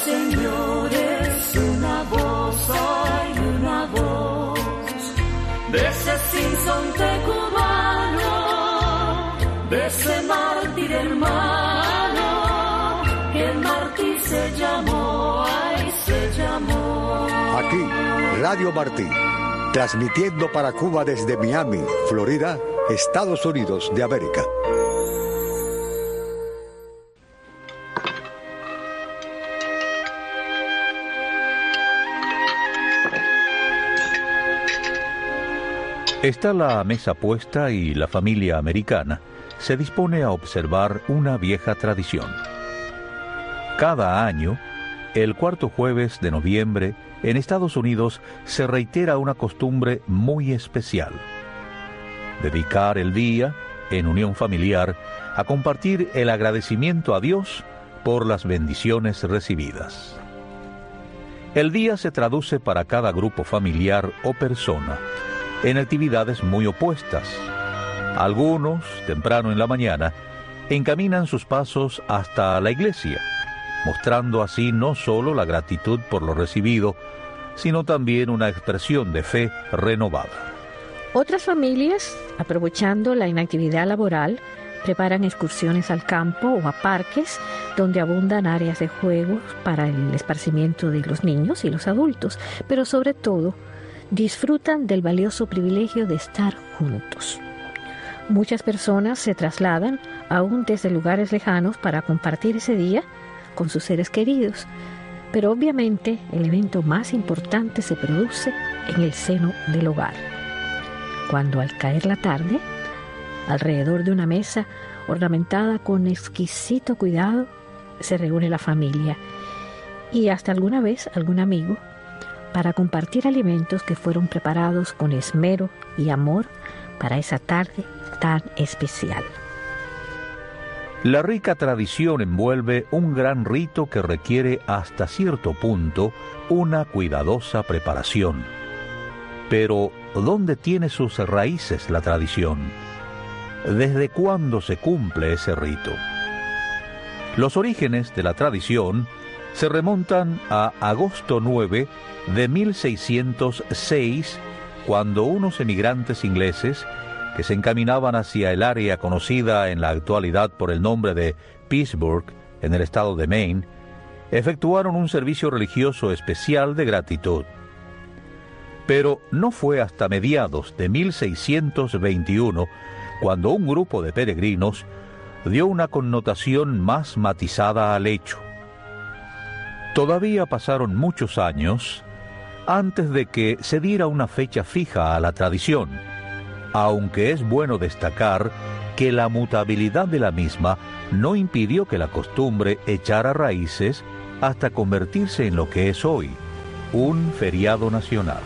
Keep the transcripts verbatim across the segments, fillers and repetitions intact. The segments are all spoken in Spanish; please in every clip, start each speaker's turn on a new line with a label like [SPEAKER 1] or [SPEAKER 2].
[SPEAKER 1] señores, una voz, hay una voz de ese sinsonte cubano, de ese mártir hermano, que el mártir se llamó, ay, se llamó.
[SPEAKER 2] Aquí, Radio Martí, transmitiendo para Cuba desde Miami, Florida, Estados Unidos de América.
[SPEAKER 3] Está la mesa puesta y la familia americana se dispone a observar una vieja tradición. Cada año, el cuarto jueves de noviembre, en Estados Unidos se reitera una costumbre muy especial: dedicar el día, en unión familiar, a compartir el agradecimiento a Dios por las bendiciones recibidas. El día se traduce para cada grupo familiar o persona en actividades muy opuestas. Algunos, temprano en la mañana, encaminan sus pasos hasta la iglesia, mostrando así no solo la gratitud por lo recibido, sino también una expresión de fe renovada.
[SPEAKER 4] Otras familias, aprovechando la inactividad laboral, preparan excursiones al campo o a parques donde abundan áreas de juegos para el esparcimiento de los niños y los adultos, pero sobre todo disfrutan del valioso privilegio de estar juntos. Muchas personas se trasladan aún desde lugares lejanos para compartir ese día con sus seres queridos, pero obviamente el evento más importante se produce en el seno del hogar, cuando al caer la tarde, alrededor de una mesa ornamentada con exquisito cuidado, se reúne la familia y hasta alguna vez algún amigo para compartir alimentos que fueron preparados con esmero y amor para esa tarde tan especial.
[SPEAKER 3] La rica tradición envuelve un gran rito que requiere hasta cierto punto una cuidadosa preparación. Pero, ¿dónde tiene sus raíces la tradición? ¿Desde cuándo se cumple ese rito? Los orígenes de la tradición se remontan a agosto nueve de mil seiscientos seis, cuando unos emigrantes ingleses que se encaminaban hacia el área conocida en la actualidad por el nombre de Pittsburgh, en el estado de Maine, efectuaron un servicio religioso especial de gratitud. Pero no fue hasta mediados de mil seiscientos veintiuno cuando un grupo de peregrinos dio una connotación más matizada al hecho. Todavía pasaron muchos años antes de que se diera una fecha fija a la tradición, aunque es bueno destacar que la mutabilidad de la misma no impidió que la costumbre echara raíces hasta convertirse en lo que es hoy, un feriado nacional.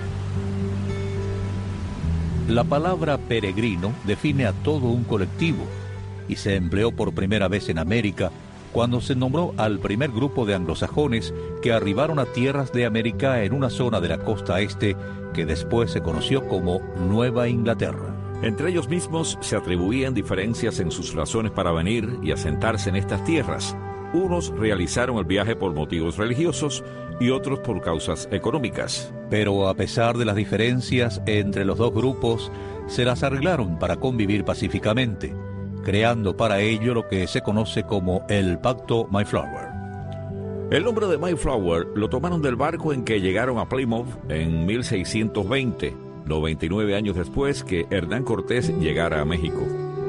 [SPEAKER 3] La palabra peregrino define a todo un colectivo y se empleó por primera vez en América cuando se nombró al primer grupo de anglosajones que arribaron a tierras de América en una zona de la costa este que después se conoció como Nueva Inglaterra.
[SPEAKER 5] Entre ellos mismos se atribuían diferencias en sus razones para venir y asentarse en estas tierras. Unos realizaron el viaje por motivos religiosos y otros por causas económicas.
[SPEAKER 3] Pero a pesar de las diferencias entre los dos grupos, se las arreglaron para convivir pacíficamente, creando para ello lo que se conoce como el Pacto Mayflower.
[SPEAKER 5] El nombre de Mayflower lo tomaron del barco en que llegaron a Plymouth en mil seiscientos veinte, noventa y nueve años después que Hernán Cortés llegara a México.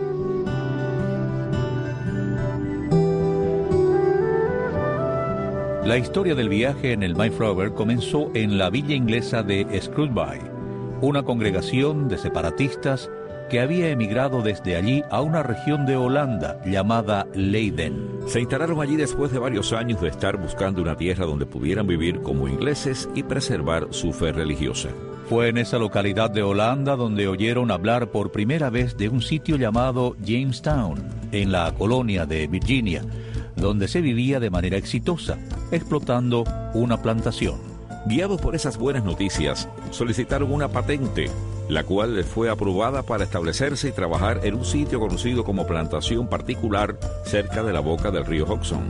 [SPEAKER 3] La historia del viaje en el Mayflower comenzó en la villa inglesa de Screwby, una congregación de separatistas que había emigrado desde allí a una región de Holanda llamada Leiden.
[SPEAKER 5] Se instalaron allí después de varios años de estar buscando una tierra donde pudieran vivir como ingleses y preservar su fe religiosa.
[SPEAKER 3] Fue en esa localidad de Holanda donde oyeron hablar por primera vez de un sitio llamado Jamestown, en la colonia de Virginia, donde se vivía de manera exitosa, explotando una plantación.
[SPEAKER 5] Guiados por esas buenas noticias, solicitaron una patente, la cual les fue aprobada para establecerse y trabajar en un sitio conocido como plantación particular cerca de la boca del río Hudson.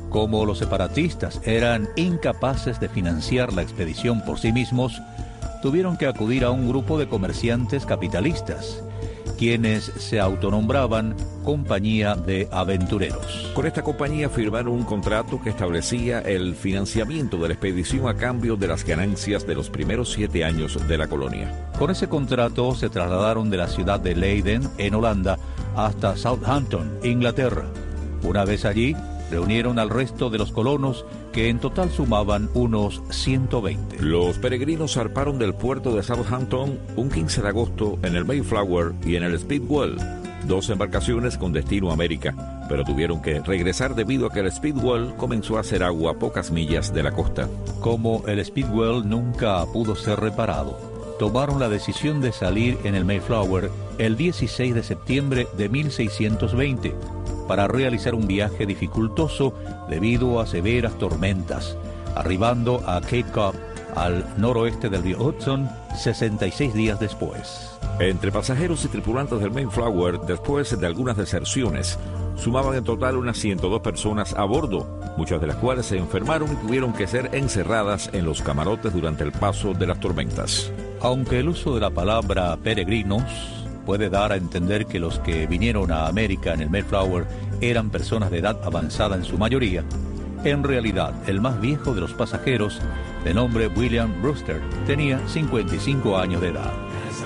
[SPEAKER 3] Como los separatistas eran incapaces de financiar la expedición por sí mismos, tuvieron que acudir a un grupo de comerciantes capitalistas, quienes se autonombraban Compañía de Aventureros.
[SPEAKER 5] Con esta compañía firmaron un contrato que establecía el financiamiento de la expedición a cambio de las ganancias de los primeros siete años de la colonia.
[SPEAKER 3] Con ese contrato se trasladaron de la ciudad de Leiden, en Holanda, hasta Southampton, Inglaterra. Una vez allí, reunieron al resto de los colonos, que en total sumaban unos ciento veinte.
[SPEAKER 5] Los peregrinos zarparon del puerto de Southampton un quince de agosto en el Mayflower y en el Speedwell, dos embarcaciones con destino a América, pero tuvieron que regresar debido a que el Speedwell comenzó a hacer agua a pocas millas de la costa.
[SPEAKER 3] Como el Speedwell nunca pudo ser reparado, tomaron la decisión de salir en el Mayflower el dieciséis de septiembre de mil seiscientos veinte, para realizar un viaje dificultoso debido a severas tormentas, arribando a Cape Cod, al noroeste del río Hudson, sesenta y seis días después.
[SPEAKER 5] Entre pasajeros y tripulantes del Mayflower, después de algunas deserciones, sumaban en total unas ciento dos personas a bordo, muchas de las cuales se enfermaron y tuvieron que ser encerradas en los camarotes durante el paso de las tormentas.
[SPEAKER 3] Aunque el uso de la palabra peregrinos puede dar a entender que los que vinieron a América en el Mayflower eran personas de edad avanzada en su mayoría, en realidad el más viejo de los pasajeros, de nombre William Brewster, tenía cincuenta y cinco años de edad.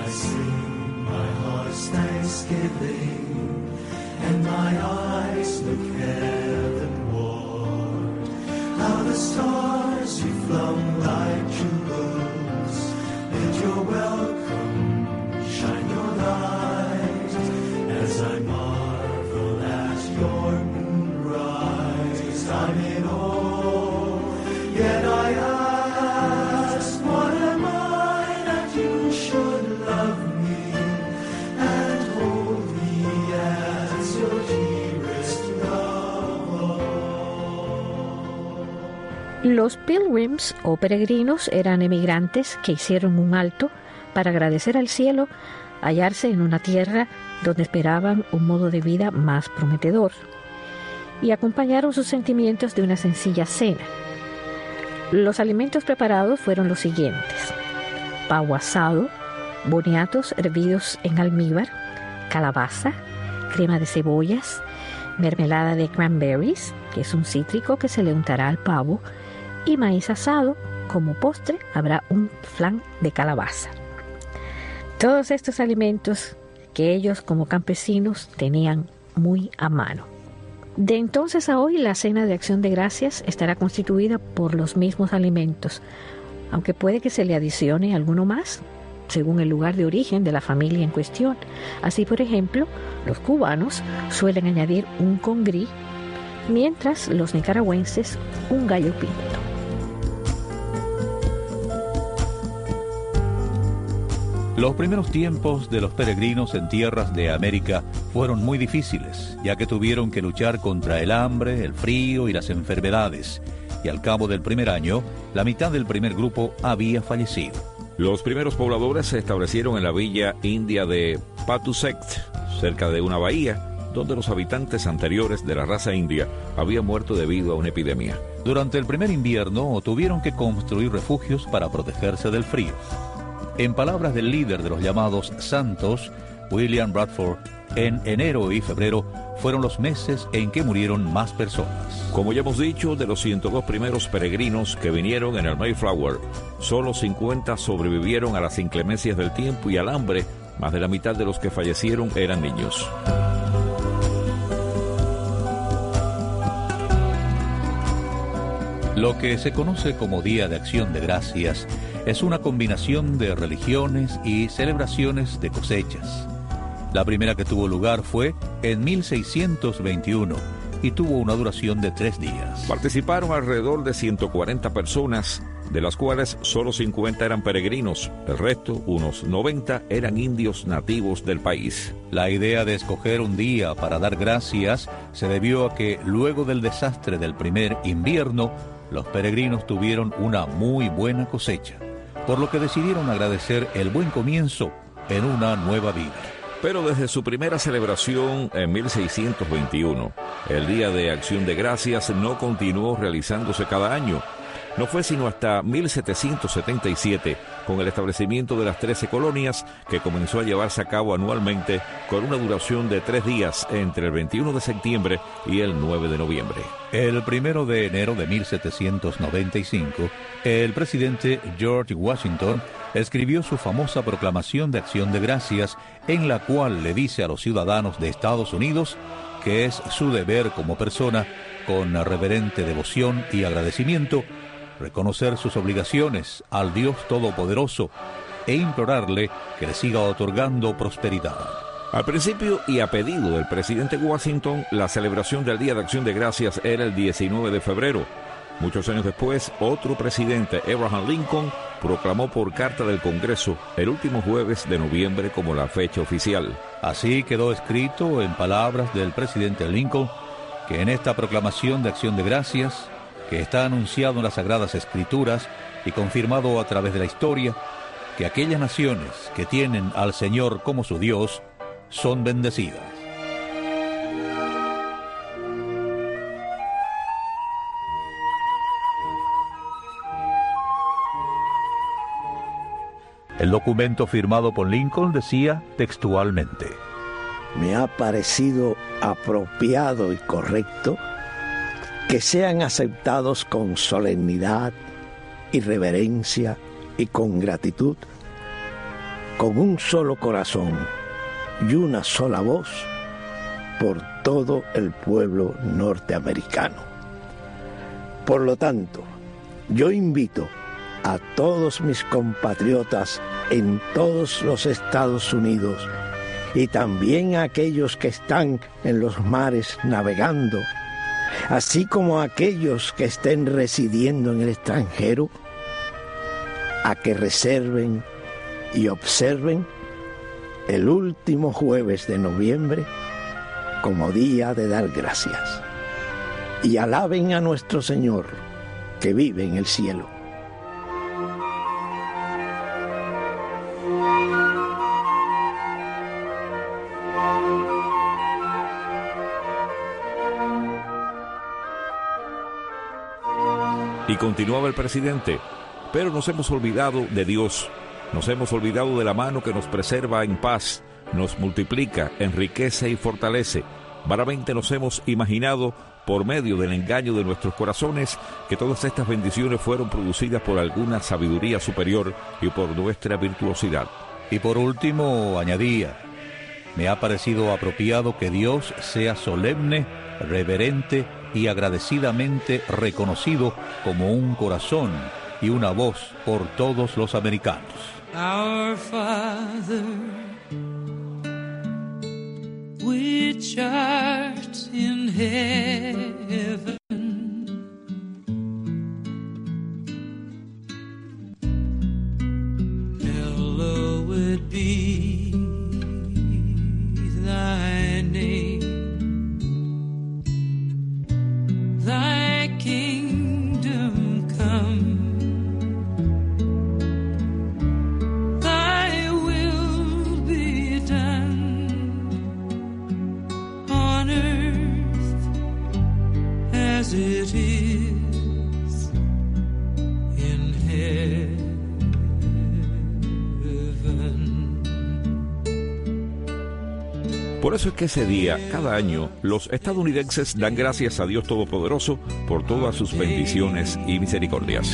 [SPEAKER 1] As I marvel at your moonrise, I'm in awe, yet I ask, what am I that you should love me and hold me as your dearest love?
[SPEAKER 4] Los Pilgrims o peregrinos eran emigrantes que hicieron un alto para agradecer al cielo hallarse en una tierra donde esperaban un modo de vida más prometedor, y acompañaron sus sentimientos de una sencilla cena. Los alimentos preparados fueron los siguientes: pavo asado, boniatos hervidos en almíbar, calabaza, crema de cebollas, mermelada de cranberries, que es un cítrico que se le untará al pavo, y maíz asado. Como postre habrá un flan de calabaza. Todos estos alimentos que ellos como campesinos tenían muy a mano. De entonces a hoy, la cena de acción de gracias estará constituida por los mismos alimentos, aunque puede que se le adicione alguno más, según el lugar de origen de la familia en cuestión. Así, por ejemplo, los cubanos suelen añadir un congrí, mientras los nicaragüenses un gallo pinto.
[SPEAKER 3] Los primeros tiempos de los peregrinos en tierras de América fueron muy difíciles, ya que tuvieron que luchar contra el hambre, el frío y las enfermedades, y al cabo del primer año, la mitad del primer grupo había fallecido.
[SPEAKER 5] Los primeros pobladores se establecieron en la villa india de Patuxet, cerca de una bahía, donde los habitantes anteriores de la raza india habían muerto debido a una epidemia.
[SPEAKER 3] Durante el primer invierno tuvieron que construir refugios para protegerse del frío. En palabras del líder de los llamados santos, William Bradford, en enero y febrero fueron los meses en que murieron más personas.
[SPEAKER 5] Como ya hemos dicho, de los ciento dos primeros peregrinos que vinieron en el Mayflower, solo cincuenta sobrevivieron a las inclemencias del tiempo y al hambre. Más de la mitad de los que fallecieron eran niños.
[SPEAKER 3] Lo que se conoce como Día de Acción de Gracias es una combinación de religiones y celebraciones de cosechas. La primera que tuvo lugar fue en mil seiscientos veintiuno y tuvo una duración de tres días.
[SPEAKER 5] Participaron alrededor de ciento cuarenta personas, de las cuales solo cincuenta eran peregrinos. El resto, unos noventa, eran indios nativos del país.
[SPEAKER 3] La idea de escoger un día para dar gracias se debió a que luego del desastre del primer invierno, los peregrinos tuvieron una muy buena cosecha, por lo que decidieron agradecer el buen comienzo en una nueva vida.
[SPEAKER 5] Pero desde su primera celebración en mil seiscientos veintiuno, el Día de Acción de Gracias no continuó realizándose cada año. No fue sino hasta mil setecientos setenta y siete, con el establecimiento de las trece colonias, que comenzó a llevarse a cabo anualmente con una duración de tres días entre el veintiuno de septiembre y el nueve de noviembre.
[SPEAKER 3] El primero de enero de mil setecientos noventa y cinco, el presidente George Washington escribió su famosa Proclamación de Acción de Gracias, en la cual le dice a los ciudadanos de Estados Unidos que es su deber como persona, con reverente devoción y agradecimiento, reconocer sus obligaciones al Dios Todopoderoso e implorarle que le siga otorgando prosperidad.
[SPEAKER 5] Al principio y a pedido del presidente Washington, la celebración del Día de Acción de Gracias era el diecinueve de febrero. Muchos años después, otro presidente, Abraham Lincoln, proclamó por carta del Congreso el último jueves de noviembre como la fecha oficial.
[SPEAKER 3] Así quedó escrito en palabras del presidente Lincoln que en esta proclamación de Acción de Gracias, que está anunciado en las Sagradas Escrituras y confirmado a través de la historia, que aquellas naciones que tienen al Señor como su Dios son bendecidas. El documento firmado por Lincoln decía textualmente:
[SPEAKER 6] me ha parecido apropiado y correcto que sean aceptados con solemnidad y reverencia y con gratitud, con un solo corazón y una sola voz, por todo el pueblo norteamericano. Por lo tanto, yo invito a todos mis compatriotas en todos los Estados Unidos y también a aquellos que están en los mares navegando, así como a aquellos que estén residiendo en el extranjero, a que reserven y observen el último jueves de noviembre como día de dar gracias, y alaben a nuestro Señor que vive en el cielo.
[SPEAKER 5] Y continuaba el presidente: pero nos hemos olvidado de Dios, nos hemos olvidado de la mano que nos preserva en paz, nos multiplica, enriquece y fortalece. Vanamente nos hemos imaginado, por medio del engaño de nuestros corazones, que todas estas bendiciones fueron producidas por alguna sabiduría superior y por nuestra virtuosidad.
[SPEAKER 3] Y por último añadía: me ha parecido apropiado que Dios sea solemne, reverente y agradecidamente reconocido como un corazón y una voz por todos los americanos.
[SPEAKER 1] Our Father, which art in heaven, hallowed be thy name. Thy kingdom come, thy will be done on earth as it is in heaven.
[SPEAKER 5] Por eso es que ese día, cada año, los estadounidenses dan gracias a Dios Todopoderoso por todas sus bendiciones y misericordias.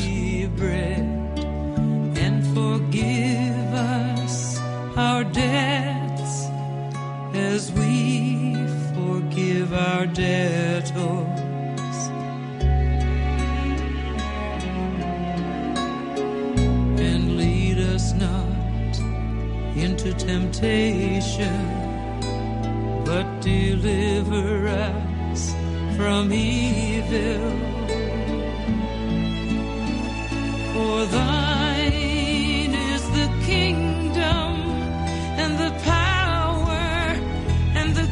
[SPEAKER 1] And forgive us our debts as we forgive our debtors. And lead us not into temptation, but deliver us from evil. For thine is the kingdom and the power and the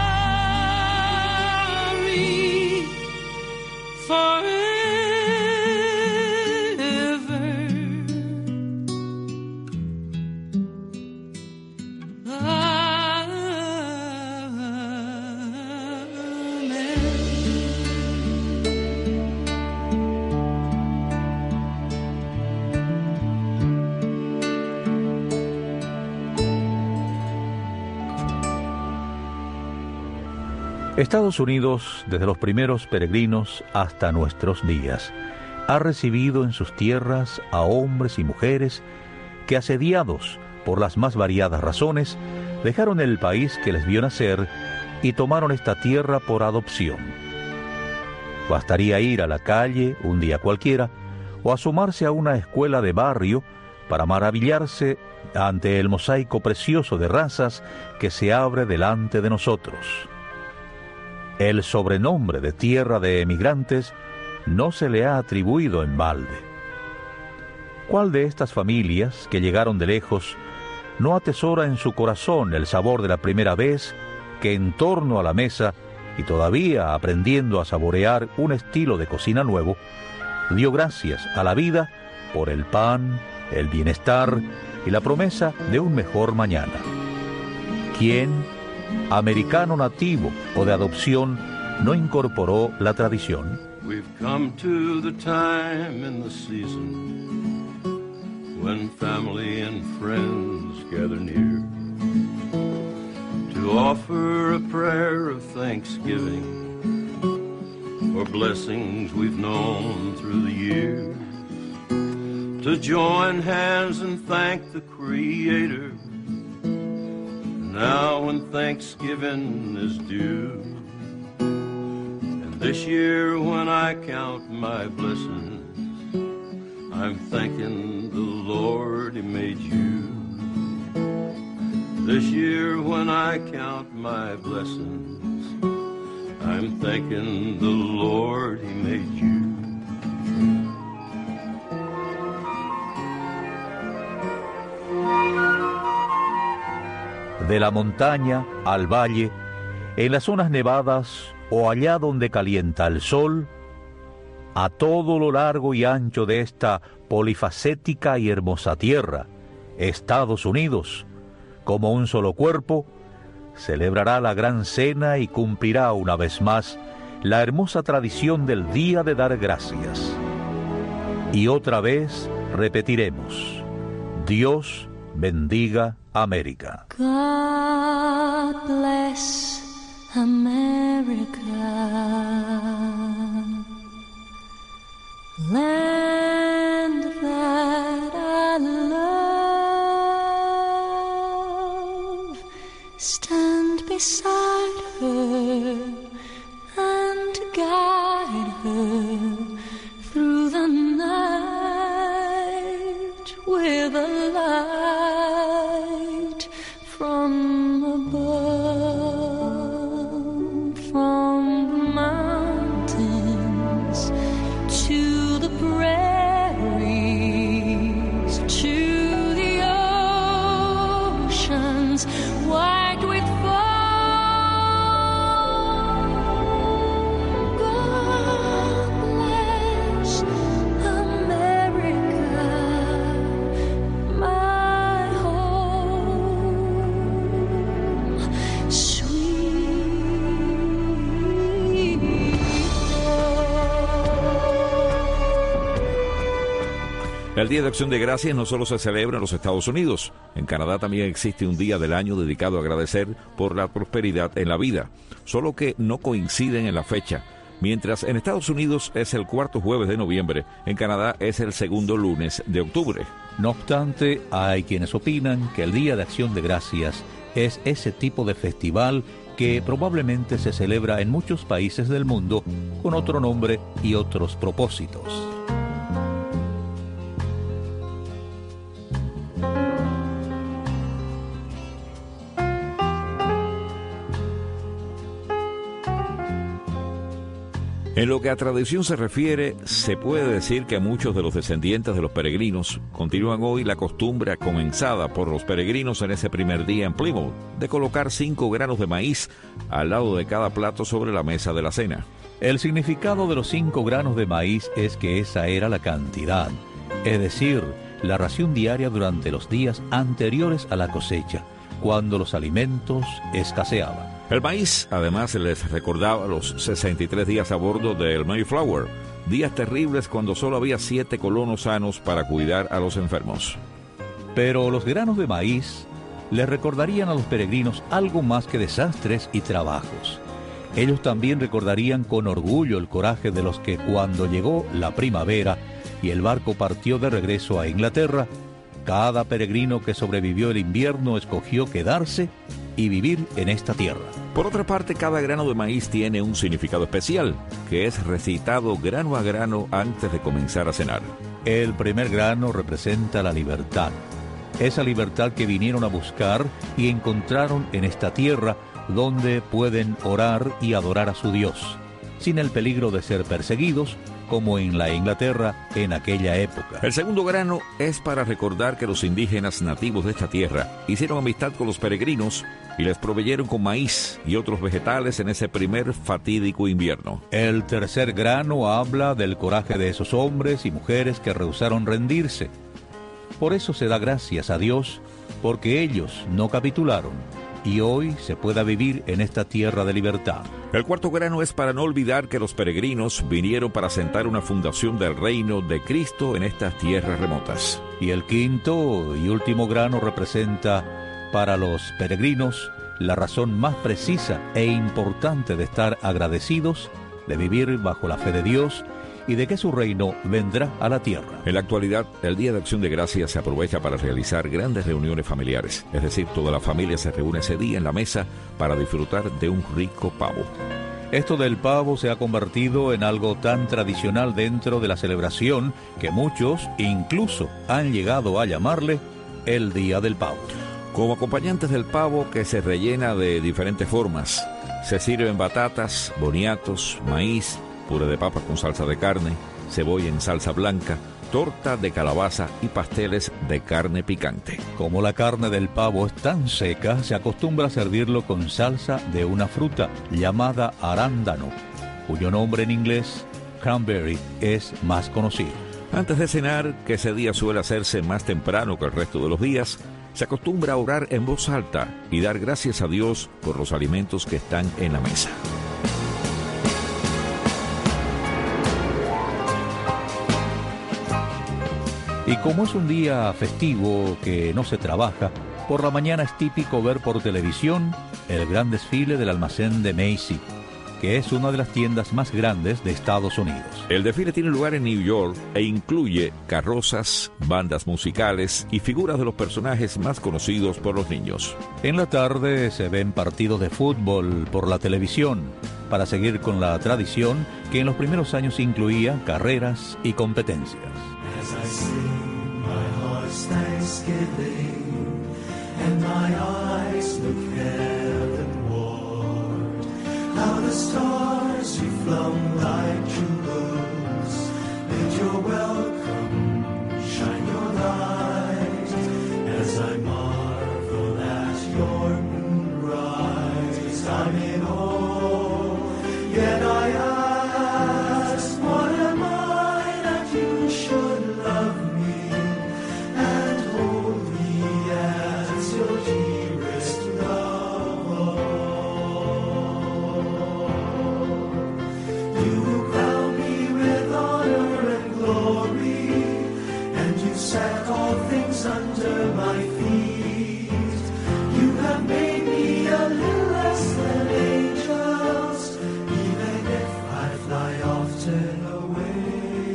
[SPEAKER 1] glory forever. Amen.
[SPEAKER 3] Estados Unidos, desde los primeros peregrinos hasta nuestros días, ha recibido en sus tierras a hombres y mujeres que, asediados por las más variadas razones, dejaron el país que les vio nacer y tomaron esta tierra por adopción. Bastaría ir a la calle un día cualquiera o asomarse a una escuela de barrio para maravillarse ante el mosaico precioso de razas que se abre delante de nosotros. El sobrenombre de tierra de emigrantes no se le ha atribuido en balde. ¿Cuál de estas familias que llegaron de lejos no atesora en su corazón el sabor de la primera vez que en torno a la mesa, y todavía aprendiendo a saborear un estilo de cocina nuevo, dio gracias a la vida por el pan, el bienestar y la promesa de un mejor mañana? ¿Quién, americano nativo o de adopción, no incorporó la tradición?
[SPEAKER 7] We've come to the time in the season when family and friends gather near to offer a prayer of thanksgiving for blessings we've known through the years, to join hands and thank the Creator now when Thanksgiving is due. And this year when I count my blessings, I'm thanking the Lord He made you. This year when I count my blessings, I'm thanking the Lord He made you.
[SPEAKER 3] De la montaña al valle, en las zonas nevadas o allá donde calienta el sol, a todo lo largo y ancho de esta polifacética y hermosa tierra, Estados Unidos, como un solo cuerpo, celebrará la gran cena y cumplirá una vez más la hermosa tradición del Día de Dar Gracias. Y otra vez repetiremos: Dios bendiga América.
[SPEAKER 1] God bless America, land that I love. Stand beside her and guide her through the night with a light from above, from the mountains to the prairies, to the oceans white with foam. God bless America, my home, sweet
[SPEAKER 5] El Día de Acción de Gracias no solo se celebra en los Estados Unidos. En Canadá también existe un día del año dedicado a agradecer por la prosperidad en la vida, solo que no coinciden en la fecha. Mientras en Estados Unidos es el cuarto jueves de noviembre, en Canadá es el segundo lunes de octubre.
[SPEAKER 3] No obstante, hay quienes opinan que el Día de Acción de Gracias es ese tipo de festival que probablemente se celebra en muchos países del mundo con otro nombre y otros propósitos.
[SPEAKER 5] En lo que a tradición se refiere, se puede decir que muchos de los descendientes de los peregrinos continúan hoy la costumbre comenzada por los peregrinos en ese primer día en Plymouth, de colocar cinco granos de maíz al lado de cada plato sobre la mesa de la cena.
[SPEAKER 3] El significado de los cinco granos de maíz es que esa era la cantidad, es decir, la ración diaria durante los días anteriores a la cosecha, cuando los alimentos escaseaban.
[SPEAKER 5] El maíz, además, les recordaba los sesenta y tres días a bordo del Mayflower, días terribles cuando solo había siete colonos sanos para cuidar a los enfermos.
[SPEAKER 3] Pero los granos de maíz les recordarían a los peregrinos algo más que desastres y trabajos. Ellos también recordarían con orgullo el coraje de los que cuando llegó la primavera y el barco partió de regreso a Inglaterra, cada peregrino que sobrevivió el invierno escogió quedarse y vivir en esta tierra.
[SPEAKER 5] Por otra parte, cada grano de maíz tiene un significado especial, que es recitado grano a grano antes de comenzar a cenar.
[SPEAKER 3] El primer grano representa la libertad, esa libertad que vinieron a buscar y encontraron en esta tierra donde pueden orar y adorar a su Dios, sin el peligro de ser perseguidos, como en la Inglaterra en aquella época.
[SPEAKER 5] El segundo grano es para recordar que los indígenas nativos de esta tierra hicieron amistad con los peregrinos y les proveyeron con maíz y otros vegetales en ese primer fatídico invierno.
[SPEAKER 3] El tercer grano habla del coraje de esos hombres y mujeres que rehusaron rendirse. Por eso se da gracias a Dios, porque ellos no capitularon y hoy se pueda vivir en esta tierra de libertad.
[SPEAKER 5] El cuarto grano es para no olvidar que los peregrinos vinieron para sentar una fundación del reino de Cristo en estas tierras remotas.
[SPEAKER 3] Y el quinto y último grano representa para los peregrinos la razón más precisa e importante de estar agradecidos, de vivir bajo la fe de Dios y de que su reino vendrá a la tierra.
[SPEAKER 5] En la actualidad, el Día de Acción de Gracias se aprovecha para realizar grandes reuniones familiares, es decir, toda la familia se reúne ese día en la mesa para disfrutar de un rico pavo.
[SPEAKER 3] Esto del pavo se ha convertido en algo tan tradicional dentro de la celebración que muchos incluso han llegado a llamarle el Día del Pavo.
[SPEAKER 5] Como acompañantes del pavo, que se rellena de diferentes formas, se sirven batatas, boniatos, maíz, puré de papas con salsa de carne, cebolla en salsa blanca, torta de calabaza y pasteles de carne picante.
[SPEAKER 3] Como la carne del pavo es tan seca, se acostumbra a servirlo con salsa de una fruta llamada arándano, cuyo nombre en inglés, cranberry, es más conocido.
[SPEAKER 5] Antes de cenar, que ese día suele hacerse más temprano que el resto de los días, se acostumbra a orar en voz alta y dar gracias a Dios por los alimentos que están en la mesa.
[SPEAKER 3] Y como es un día festivo que no se trabaja, por la mañana es típico ver por televisión el gran desfile del almacén de Macy, que es una de las tiendas más grandes de Estados Unidos.
[SPEAKER 5] El desfile tiene lugar en New York e incluye carrozas, bandas musicales y figuras de los personajes más conocidos por los niños.
[SPEAKER 3] En la tarde se ven partidos de fútbol por la televisión, para seguir con la tradición que en los primeros años incluía carreras y competencias.
[SPEAKER 1] As I sing my heart's thanksgiving, and my eyes look heavenward, how the stars you flung like jewels, bid your welcome, shine your light, as I marvel at your moonrise. I'm in awe, yet I ask, what am I that you should love me and hold me as your dearest love? You crown me with honor and glory, and you set all things under my feet. You have made me a little less than angels, even if I fly often away.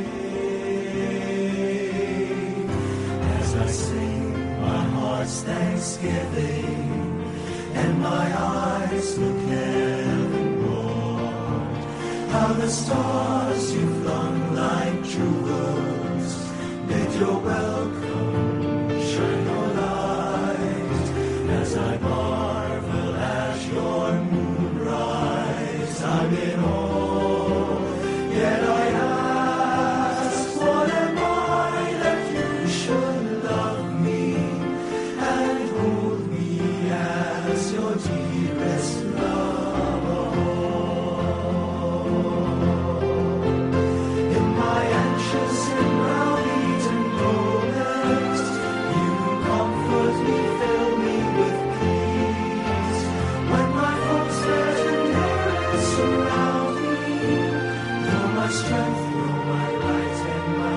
[SPEAKER 1] As I sing my heart's thanksgiving, and my eyes look heavenward, how the stars you flung like jewels, bid your welcome, shine your light, as I marvel at your moonrise. I'm in awe, yet I ask, what am I that you should love me and hold me as your dearest love? In my anxious and browbeaten moments, you comfort me, fill me with peace. When my foes fear and terrors surround me, you're my strength, you're my light and my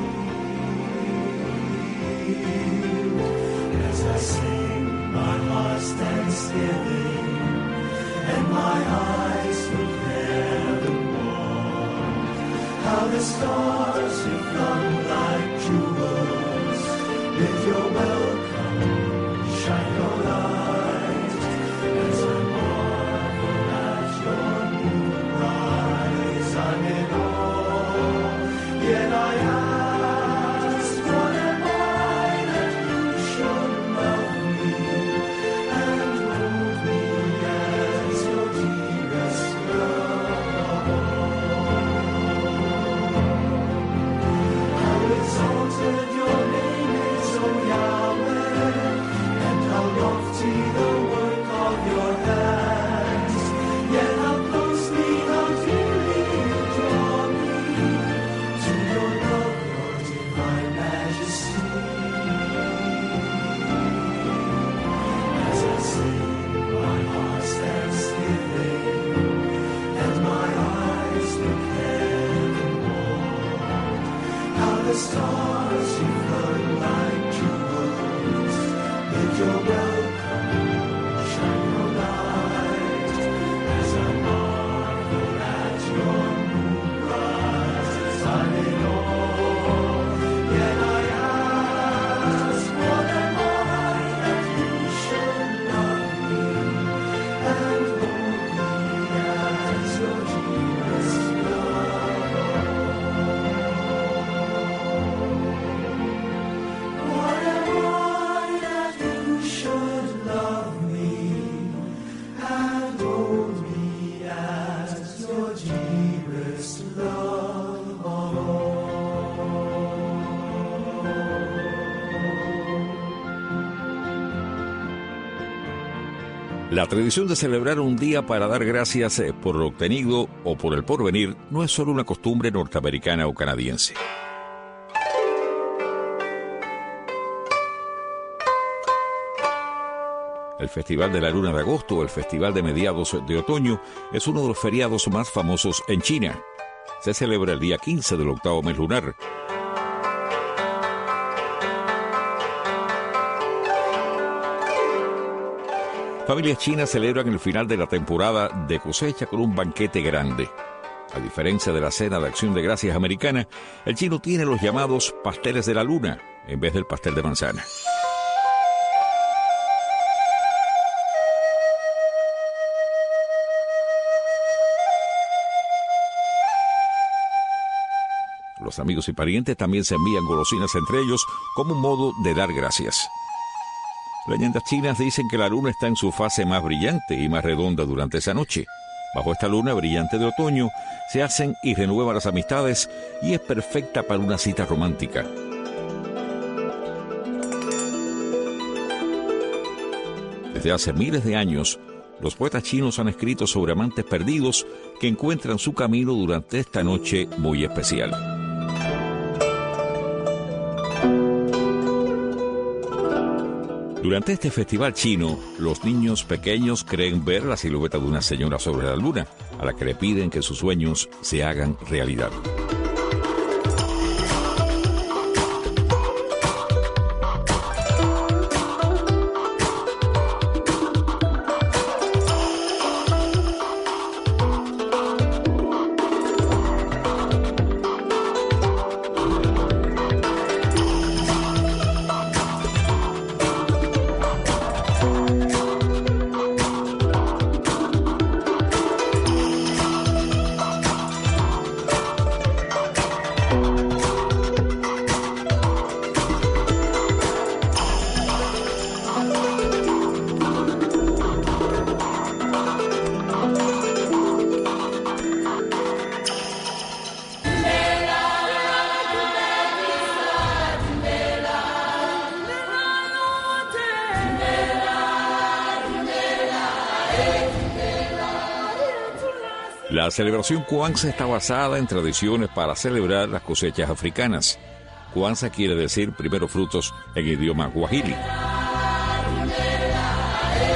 [SPEAKER 1] shield. As I sing my heart's thanksgiving, and my eyes look heavenward, how the stars reflect like jewels. Bid your welcome, shine your light, as I marvel at your new rise. I'm in awe, yet I ask, what am I that you should love me and hold me as your dearest love? How exalted your name is, O Yahweh, and how lofty the work of your hands. Yet how closely, how dearly you draw me to your love, your divine majesty. As I sing my heart's thanksgiving, and my eyes look heavenward, how the stars reflect like jewels. Bid your welcome, shine your light, as I marvel at your new rise. I'm in awe, yet I ask, what am I that you should love me and hold me as your dearest love? What am I that you should love me and hold me as your dearest love?
[SPEAKER 5] La tradición de celebrar un día para dar gracias eh, por lo obtenido o por el porvenir no es solo una costumbre norteamericana o canadiense. El Festival de la Luna de Agosto o el Festival de Mediados de Otoño es uno de los feriados más famosos en China. Se celebra el día quince del octavo mes lunar. Familias chinas celebran el final de la temporada de cosecha con un banquete grande. A diferencia de la cena de Acción de Gracias americana, el chino tiene los llamados pasteles de la luna en vez del pastel de manzana. Los amigos y parientes también se envían golosinas entre ellos como un modo de dar gracias. Leyendas chinas dicen que la luna está en su fase más brillante y más redonda durante esa noche. Bajo esta luna brillante de otoño se hacen y renuevan las amistades y es perfecta para una cita romántica. Desde hace miles de años, los poetas chinos han escrito sobre amantes perdidos que encuentran su camino durante esta noche muy especial. Durante este festival chino, los niños pequeños creen ver la silueta de una señora sobre la luna, a la que le piden que sus sueños se hagan realidad. La celebración Kwanzaa está basada en tradiciones para celebrar las cosechas africanas. Kwanzaa quiere decir primero frutos en idioma guajiri.